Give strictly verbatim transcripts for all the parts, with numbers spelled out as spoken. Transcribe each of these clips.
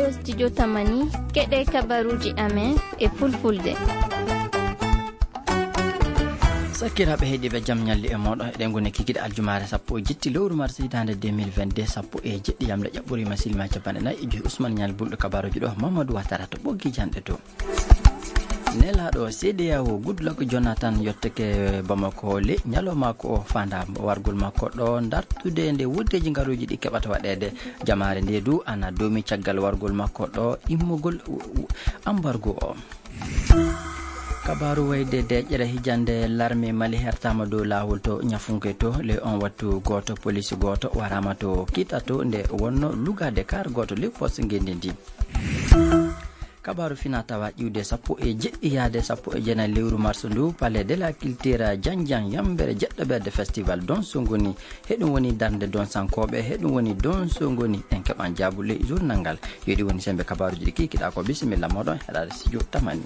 ɗo studio Tamani keɗe kabaruji amen e fulfulde. Sakiraɓe heeɗiɓe jaam ñalli e moɗo eɗen goni kikiɗe aljumare sappo e jetti lewru mars hitande deux mille vingt-deux sappo e jeɗɗi yamre ƴaɓɓurima silma capanɗe nayyi e joyi Ousmane Ñal bulɗo kabaruji ɗo Mamadou Watara to ɓoggi janɗe to nelaɗo C D A O Goodluck Jonathan yetteke Bamako le ñalawma ko o fanda wargol makko ɗo dartude nde woddeji ngaruji ɗi keɓata waɗede jamare nde du ana domi caggal wargol makko ɗo immugol embargo o. Kabaru wayde deƴƴere hijande l'armée Mali hertama dow lawol to ñafunke to le on wattu goto police goto warama to kita to nde wonno lugade kar goto le poste ngendi ndi. Kabaru fina tawa ƴiwde sappo e jeɗɗi yaade sappo e jeenayi lewru mars ndu palais de la culture janjang yambere jeɗɗoɓerde festival don songoni heɗum woni darde don sankoɓe heɗum woni don songoni en keɓan jabule journal ngal yeɗi woni sembe kabaruji ɗi kikiɗa ko bisimilla moɗon heɗade studio Tamani.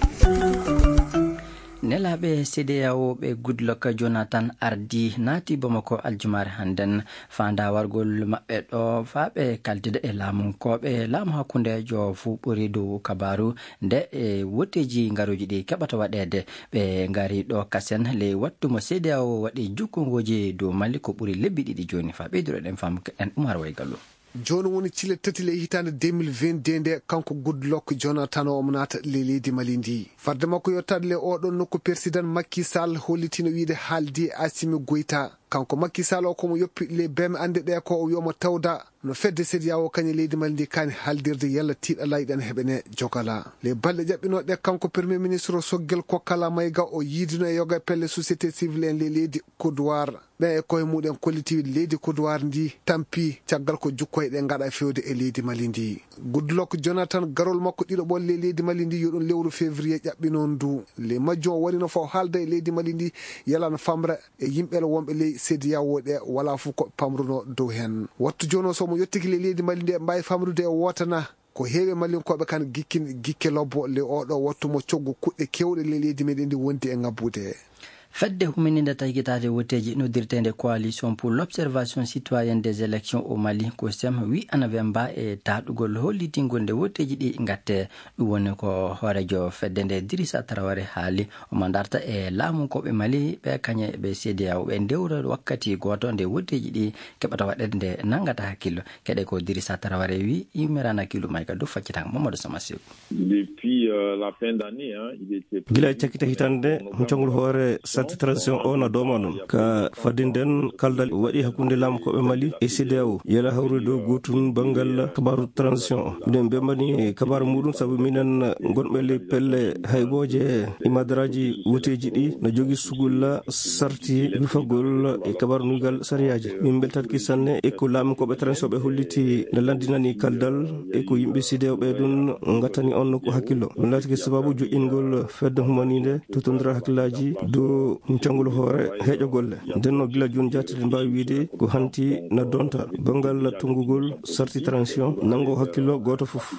Nelaɓe C D A O ɓe Goodluck Jonathan ardi naati Bamako aljumare hannden fanda wargol maɓɓe ɗo faaɓe kaltide e laamunkoɓe laamu hakkundejo fuu ɓuri dow kabaru nde e wotteji ngaruji ɗi keɓata waɗede ɓe ngari ɗo kasen ley wattumo C D A O waɗi jukkongoji dow Mali ko ɓuri lebbi ɗiɗi joni fa ɓeydiroɗen fam en Oumar Waygallo. joni woni cile tati le hitande deux mille vingt-deux nde kanko Goodluck Jonathan o omo naata le leydi Mali ndi farde makko yottade le oɗon nokku président Macky Sall hollitino wiide haaldi Assimi Goïta kanko Macky Sall o komo yoppi le beme ande ɗe ko o wiyomo tawda no fedde C D A O kañe leydi Mali ndi kani haldirde yalla tiiɗa layɗen heɓene jogala le balɗe ƴaɓɓinoɗe kanko premier ministre o Soggel Kokkala Mayiga o yiidino e yoga pelle société civile en le leydi Côte d'Ivoire ɓen e koye muɗen kollitiwi leydi Côte d'Ivoire ndi tampi caggal ko jukkoyɗe gaɗa e fewde e leydi Mali ndi. Goodluck Jonathan garol makko ɗiɗo ɓon le leydi Mali ndi yo ɗum lewru février ƴaɓɓinon ndu le majjum o warino fo haalda e leydi Mali ndi yalano famra e yimɓele wonɓe ley C D A O ɗe wala fuu ko pamruno dow hen wattu joni o somo yettiki le leydi Mali ndi e mbawi famrude e wotana ko heewi malinkoɓe kan gikkin gikke lobbo le oɗo wattumo coggu kuɗɗe kewɗe le leydi meɗen ndi wondi e ngabbude. Fedde humininde tagitade woteji noddirtede coalition pour l'observation citoyenne des élections au Mali ko sem wi ana wemba e taɗugol hollitingol nde woteji ɗi gatte ɗum woni ko hoorejo fedde nde Dirissa Traoré haali omo darta e laamunkoɓe Mali ɓe kañe ɓe C D A O ɓe dewra wakkati goto nde woteji ɗi keɓata waɗede nde nangata hakkillo keɗe ko Dirissa Traoré wi yimmirana hakkillu may ka dow faccitanga Mamadou Samassou. Depuis euh, la fin d'année hein, il était gila cakkita hitande huncangol hoore sarte transition o na doma ɗum ka fadinden kaldal waɗi hakkunde laamukoɓe Mali e C D A O yala hawrude dow gotum banggal kabaru transition o minen bembani kabaru muɗum saabu minen gonɓe le pelle hayboje imadaraji woteji ɗi no jogui sugulla sarti rufagol e kabaru nugal sariyaji min beltatki sanne e ko laamukoɓe transition ɓe holliti ne landinani kaldal e ko yimɓe C D A O ɓe ɗum gattani on ko hakkillo ɗum latiki sababu joƴƴingol fedde humanide totodira hakkillaji dow huncangol hoore heeƴo golle ndenno gila joni jatide mbawi wiide ko hanti na donta bangal tongugol sarti transition nango hakkillo goto foof.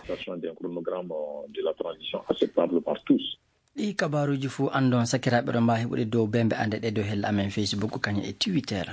ɗi kabaruji fuu andon sakiraɓe ɗo mbawi heɓude dow bembe ande ɗe dow hella amen Facebook kañum e Twitter.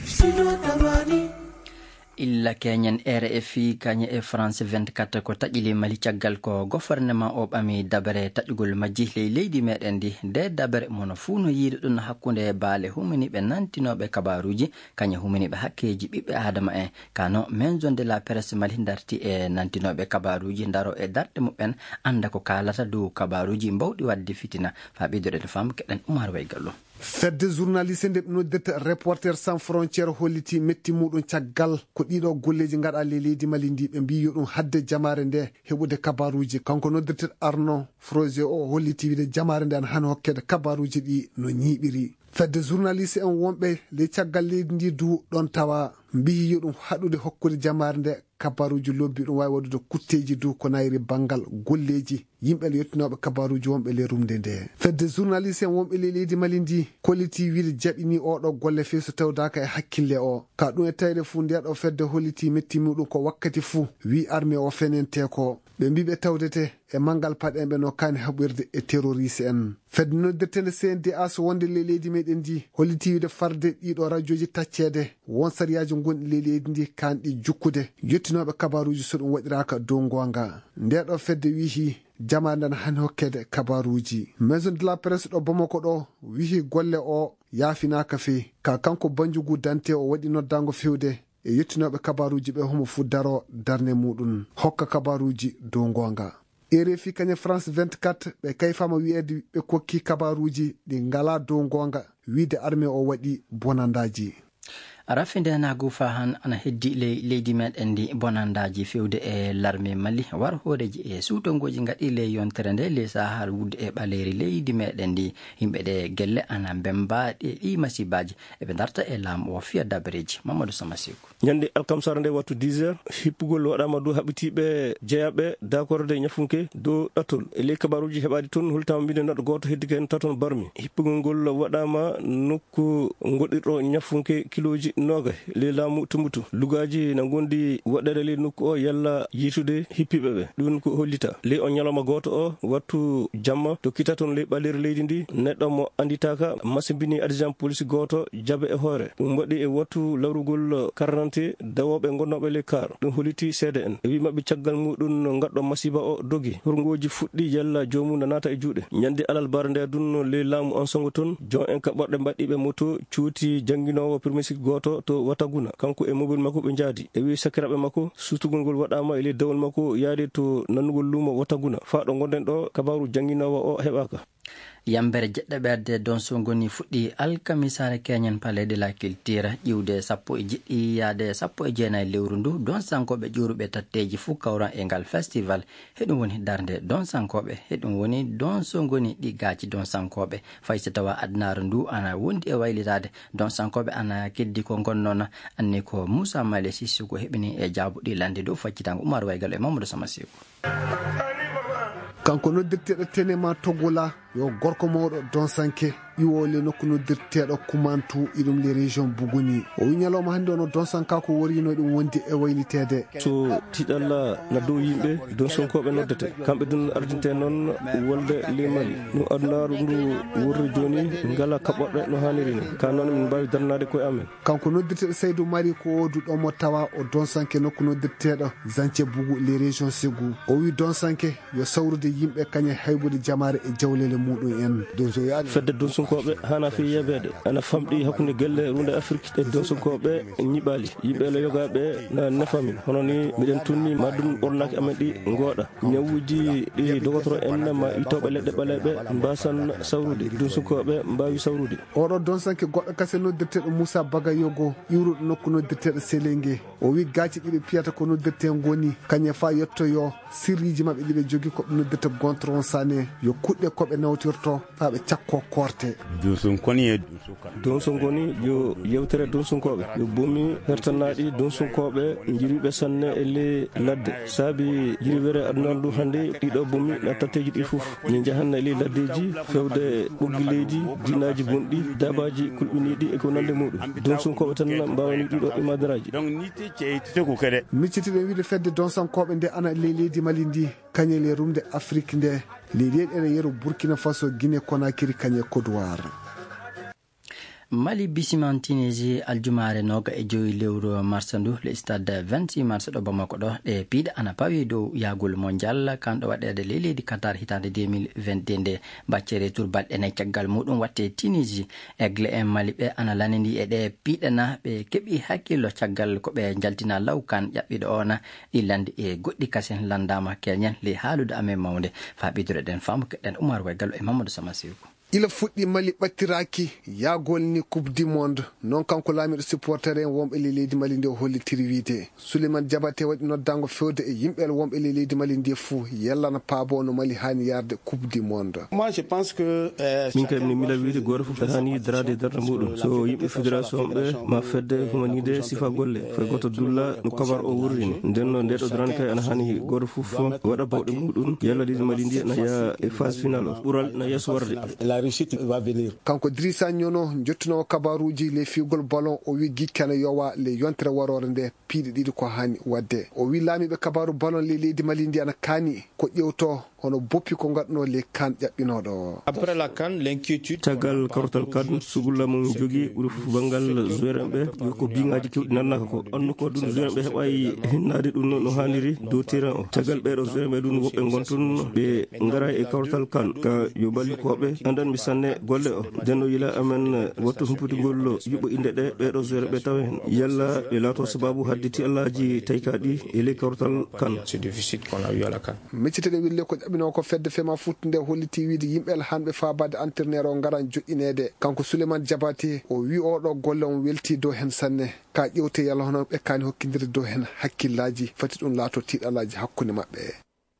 illa keñen R F I kañe e France vingt-quatre ko taƴili Mali caggal ko gouvernement o ɓami dabere taƴugol majji ley leydi meɗen ndi nde dabere mono fuu no yiide ɗum hakkunde baale huminiɓe nantinoɓe kabaruji kañe huminiɓe hakkeji ɓiɓɓe adama en kano maison de la presse Mali darti e nantinoɓe kabaruji daro e darɗe muɓen anda ko kalata dow kabaruji mbawɗi wadde fitina fa ɓeydoɗen fam keɗen Oumar Waygallo. fedde journaliste nde noddirta reporter sans frontiére holliti metti muɗum caggal ko ɗiɗo golleji gaɗa le leydi Mali ndi ɓe mbi yo ɗum hadde jamare nde heɓude kabaruji kanko noddirta Arnaud Froger o holliti wiide jamare nde an hani hokkede kabaruji ɗi no ñiɓiri fedde journaliste en wonɓe le caggal leydi ndi du ɗon tawa mbi yo ɗum haɗude hokkude jamare nde kabaruji lobbi ɗum wawi wadude kutteji du ko nayri bangal golleji yimɓe yettinoɓe kabaruji wonɓe le rumde nde fedde journaliste en wonɓe le leydi Mali ndi kolliti wiide jaɓini oɗo golle fe so tawdaka e hakkille o ka ɗum e tawde fuu ndeɗo fedde holliti metti muɗum ko wakkati fuu wi armée o fenente ko ɓe mbi ɓe tawdete e mangal paɗeɓe no kani haɓirde e terroriste en. fedde noddirtende C N D A so wonde le leydi meɗen ndi holliti wiide farde ɗiɗo radioji taccede won sariyaji gonɗi le leydi ndi kanɗi jukkude yettinoɓe kabaruji so ɗum waɗiraka dow gonga. ndeɗo fedde wihi jamare ndan hani hokkede kabaruji. maison de la presse ɗo Bamako ɗo wihi golle o yaafinaka fe ka kanko Banjugu Dante o waɗi noddango fewde e yettinoɓe kabaruji ɓe homo fu daro darne muɗum hokka kabaruji dow gonga. R F I kañe France vingt-quatre ɓe kayfama wi'ede ɓe kokki kabaruji ɗi ngala dow gonga wiide armée o waɗi bonandaji. rafinde nagu fahan ana heddi le leydi meɗen ndi bonandaji fewde e larme Mali war horeji e suutongoji gaɗi le yontere nde le sahar wudde e ɓaleri leydi meɗen ndi yimɓe ɗe gelle ana bembaɗe ɗi masibaji eɓe darta e laamu o fiya dabareji Mamadou Samasikou. ñande alkamsara nde wattu dix heures hippugol waɗama dow haɓitiɓe jeeyaɓe dakorde ñafunke dow ɗatol e ley kabaruji heɓadi toon holtama mbide neɗɗo goto heddi hen taton barmi. hippugol ngol waɗama nokku goɗɗirɗo ñafunke kiloji noga le laamu tumbutu lugaji na gondi waɗere le nokku o yalla yitude hippiɓe ɓe ɗum ko hollita le on ñalawma goto o wattu jamma to kita toon le ɓaleri leydi ndi neɗɗo mo anditaka masimbini adjoint police goto jabe e hoore ɗum waɗi e wattu lawrugol karnante dawoɓe gonnoɓe le kar ɗum holliti seede en e wi mabɓe caggal muɗum gadɗo masiba o dogi horgoji fuɗɗi yalla jomum na nata e juuɗe ñande alal bara nde dun le laamu on songo toon jon en kaɓorɗe mbaɗɗiɓe moto cuuti jangguinowo premier goto to Wataguna kanko e mobile makko ɓe jaadi e wi sakiraɓe makko sutugol ngol waɗama e ley dawol makko yaade to nannugol lumo Wataguna fa ɗo gonɗen ɗo kabaru jangguinowo o heɓaka. yambere jeɗɗe ɓerde don so goni fuɗɗi alkamisare keñen palais de la culture ƴiwde sappo e jiɗɗi yaade sappo e jeenayi lewru ndu don sankoɓe ƴuruɓe tatteji fuu kawran e ngal festival heɗum woni darde don sankoɓe heɗum woni don so goni ɗi gaji don sankoɓe fay so tawa adnaru ndu ana wondi e waylitade don sankoɓe ana keddi ko gonnoon anni ko Moussa Male Sissoko heɓini e jaabuɗi lande dow faccitango Oumar Waygal e Mamadou Samasikou. kanko noddirteɗo tenema Togola yo gorko mawɗo don sanke iwole nokku noddirteɗo Kumantu iɗum le région Buguni o wi ñalawma hannde ono don sanka ko worino ɗum wondi e waylitede so tiɗalla na dow yimɓe don sonkoɓe noddete kamɓe dun ardinte noon wolde le Mali no adnaru ndu wurri joni ngala kaɓorɗe no hanniri ni ka noon min mbawi darnade koye amen. kanko noddirteɗo Seydou Mari ko woduɗo mo tawa o don sanke nokku noddirteɗo Zance Bougou le région Ségou o wi don sanke yo sawrude yimɓe kañe haybude jamare e jawlele muɗum en don so yaani fedde don sonkoɓe hana fi yebede ana famɗi hakkude gelle runde Afrique e don sonkoɓe ñiɓali yimɓe le yogaɓe na nefamin hono ni miɗen tunni ma ɗum ɓornaki amen ɗi gooɗa ñawuji ɗi dogotoro en ma itoɓe leɗɗe ɓaleɓe mbasan sawrude don sonkoɓe mbawi sawrude. oɗo don sanke goɗɗo kase noddirteɗo Moussa Bagayogo iwruɗo nokku noddirteɗo Selengue o wi gaci ɗiɓe piyata ko noddirte goni kañe fa yettoyo sirriji mabɓe ɗiɓe jogui koɓe noddirta Gontron Sané yo kuɗɗe koɓe nawtirto fa ɓe cakko korte. don songoni yo yewtere don sonkoɓe yo bomi hertanaɗi don sonkoɓe jiriɓe sanne e le ladde saabi jiriwere aduna ndu hannde ɗiɗo bomi na tatteji ɗi foof min jahanna e le laddeji fewde ɓoggi leydi dinaji bonɗi dabaji kulɓiniɗi e ko nande muɗum don sonkoɓe tan mbawani ɗiɗo imadaraji. miccitiɗen wiide fedde don sankoɓe nde ana le leydi Mali ndi kañe le rumde Afrique nde leydi ene yeero Burkina Faso Guinée Conakry kañe Côte d'Ivoire. Mali bisiman Tunisie aljumare noga e joyi lewru mars ndu le stade vingt-six mars ɗo Bamako ɗo ɗe piiɗa ana pawi dow yagol mondial kanɗo waɗede le leydi Qatar hitande deux mille vingt-deux nde baccere tour balɗe nayi caggal muɗum watte Tunisie aigle en Mali ɓe ana lanidi e ɗe piiɗana ɓe keeɓi hakkillo caggal koɓe jaltina lawkan ƴaɓɓiɗo ona ɗi landi e goɗɗi kasen landama keñen le haalude amen mawde faɓidore ɗen famu keɗɗen Oumar Waygal e Mamadou Samasikou. ila fuɗɗi Mali ɓattiraki yagol ni coupe du monde non kanko laamiɗo supporter en wonɓe le leydi Mali nde o hollitiri wiide Souleymane Diabaté waɗi noddango fewde e yimɓe wonɓe le leydi Mali ndi fuu yallana paabo no Mali hani yarde coupe du monde. moi je pense que min kay mi mila wiide goto fof hani darade darde muɗum so yimɓe fédération ɓe ma fedde humanide sifa golle fay goto dulla no kabar o wurrini nden no ndeɗo darande kay ana hani goto fof waɗa bawɗe muɗum yalla leydi Mali ndi na ya e phase finale o ɓural na yesso warde. réussite va venir. Kanko Drissa Nyono jottuno kabaruji le figol ballon o wi gikkana yowa le yontere warore nde piidi ɗiɗi ko hani wadde. O wi laamiɓe kabaru ballon le leydi Mali ndi ana kaani ko ƴewto hono boppi ko ngatno le kan ƴaɓɓinoɗo. Après la CAN, l'inquiétude tagal karotal kan sugulla mo jogi ɓuri fof bangal joueur ɓe yo ko biŋaji kewɗi nannaka ko andu ko ɗum joueur ɓe heɓayi hinnade ɗum no hanniri dow terrain o tagal ɓeɗo joueur ɓe ɗum woɓɓe gonton ɓe ngara e karotal kan ka yo ballikoɓe andanmi sanne golle o den o yila amen wattu humputugol yuɓɓo inde ɗe ɓeɗo joueur ɓe tawa hen yalla ɓe laato sababu hadditi allaji taykaɗi e ley karotal kan. c'est difficile qu'on a eu à la CAN. Mecciteɗe wille ko ƴaɓino ko fedde fema futte nde holliti wiide yimɓel hanɓe fabade entraîneur o ngaran joƴƴinede. Kanko Souleymane Diabaté o wi oɗo golle on welti dow hen sanne ka ƴewte yalla hono ɓe kani hokkidiri dow hen hakkillaji fati ɗum laato tiiɗalaji hakkude maɓɓe.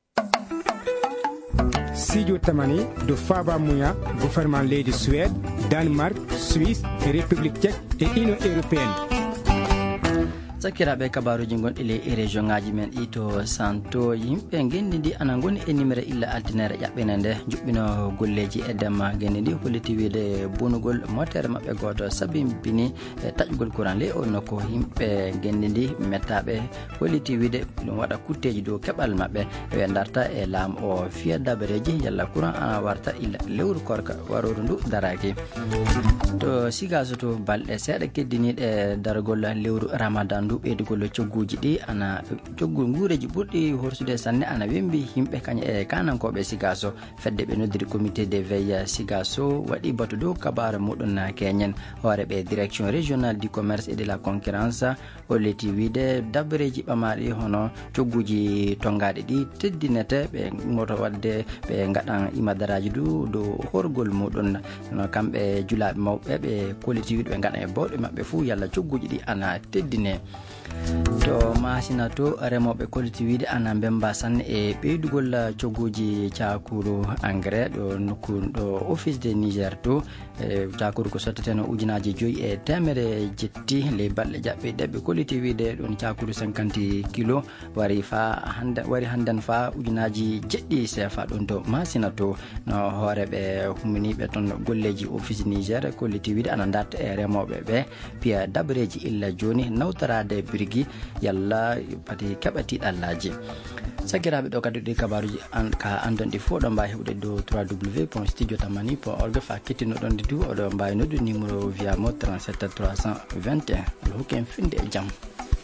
Sidio Tamani do Faba Mouya gouvernement leydi Suède, Danemark, Suisse, République tchèque et Union européenne. sakiraɓe kabaruji gonɗi le e région ngaji men ɗi to santo yimɓe gendidi ana goni e numéro illa altinere ƴaɓɓene nde juɓɓino golleji e demma gendidi holliti wiide bonugol motere mabɓe goto sabimbini e taƴugol courant le o nokko yimɓe gendidi mettaɓe holliti wiide ɗum waɗa kutteji dow keɓal mabɓe ɓe darta e laamu o fiya dabareji yalla courant ana warta illa lewru korka waroru ndu daraki to sigaso to balɗe seeɗa keddiniɗe dargol lewru ramadan ndu ɓeydugol cogguji ɗi ana coggu nguureji ɓurɗi horsude sanne ana wembi yimɓe kaña e kanankoɓe sigaso fedde ɓe noddiri comité de veille sigaso waɗi batu dow kabare muɗum keñen hooreɓe direction régionale du commerce et de la concurrence holliti wiide dabbareji ɓamaɗi hono cogguji tongaɗe ɗi teddinete ɓe moto wadde ɓe gaɗan imadaraji du dow horgol muɗum no kamɓe julaɓe mawɓe ɓe kolliti wiide ɓe gaɗan e bawɗe mabɓe fuu yalla cogguji ɗi ana teddine. To masina to remoɓe kolliti wiide ana bemba sanne e ɓeydugol cogguji cakuru engrais ɗo nokku ɗo office de Niger to e cakuru ko sotteteno ujunaji joyyi e temere jetti ley balɗe jaɓɓe ɗeɓɓe kolliti wiide ɗon cakuru cinquante kilo wari fa hande wari hannden fa ujunaji jeɗɗi sefa ɗon to masina to no hooreɓe huminiɓe toon golleji office Niger kolliti wiide ana darta e remoɓe ɓe piya dabareji illa joni nawtarade birgui yalla pati keɓa tiɗallaji sakiraɓe ɗo kadi ɗi kabaruji an ka andonɗi fo ɗo mbawi heɓude dow w w point studio tamani point org fa kettinoɗon ɗi du oɗo mbawi noddu numéro via mo trente-sept trois cent vingt et un aɗa hokki en finde e jaam.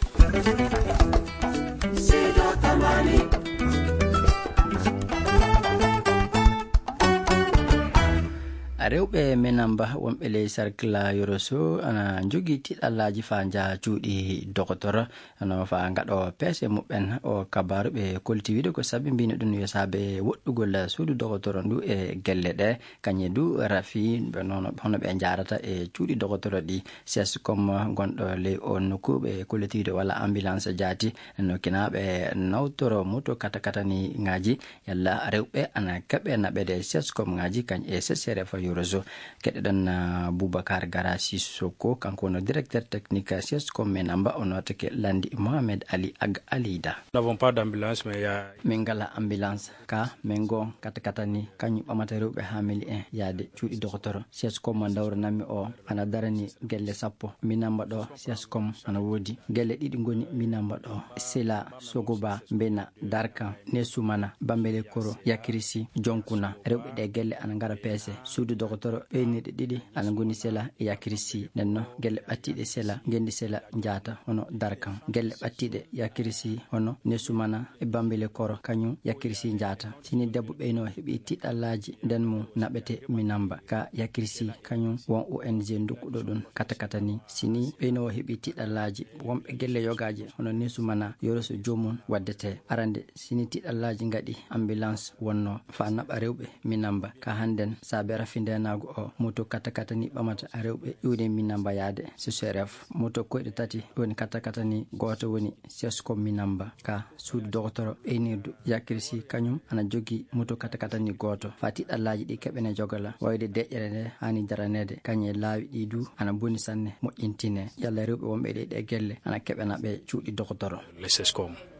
rewɓe menamba wonɓe ley cercle yoroso ana jogui tiɗallaji fa jaa cuuɗi docteur no fa gaɗo peese muɓɓen o kabaru ɓe kolti wiide ko saabi mbino ɗum yo saabe woɗɗugol suudu docteur ndu e gelle ɗe kañe du rafi ɓe noon hono ɓe jarata e cuuɗi docteur ɗi ses comme gonɗo ley o nokku ɓe kolti wiide walla ambulance jaati no kinaɓe nawtoro moto kata katani ngaji yalla rewɓe ana keɓe naɓede ses comme ngaji kañ e sesere fa réseau keɗeɗon Boubacar Gara Sissoko kanko no directeur technique sescom men amba on watake landi Mohamed Ali Ag Alida. Nous n'avons pas d'ambulance mais il y a min ngala ambulance ka min gon kata katani kañum ɓamata rewɓe hamili en yaade cuuɗi docteur sescom mo dawranami o ana darani gelle sappo minamba ɗo sescom ana woodi gelle ɗiɗi goni minamba ɗo Sela Sogoba Mbena Darkan Nesumana Bambele Koro Yakirisi Jonkuna rewɓe ɗe gelle ana ngara peese suudu docteur ɓeyniɗe ɗiɗi ana goni Sela e Yakirisi nenno gelle ɓattiɗe Sela gendi Sela jaata hono Darkan gelle ɓattiɗe Yakirisi hono Nesumana e Bambele Koro kañum Yakirisi jaata sini debbo ɓeyno heeɓi tiɗallaji nden mum naɓete minamba ka Yakirisi kañum won O N G dokkuɗo ɗum kata kata ni sini ɓeyno heeɓi tiɗallaji wonɓe gelle yogaji hono Nesumana yoroso jomum waddete arande sini tiɗallaji gaɗi ambulance wonno fa naɓa rewɓe minamba ka hannden saabe rafindenago o moto kata kata ni ɓamata rewɓe ƴuude minamba yaade C C R F moto koyɗe tati woni kata kata ni goto woni sescom minamba ka suudu docteur ɓeynirdu Yakirisi kañum ana jogui moto kata kata ni goto fa tiɗallaji ɗi keɓene jogala wayde deƴƴere nde hani daranede kañe laawi ɗi du ana boni sanne moƴƴintine yalla rewɓe wonɓe ɗe ɗe gelle ana keɓena ɓe cuuɗi docteur les sescom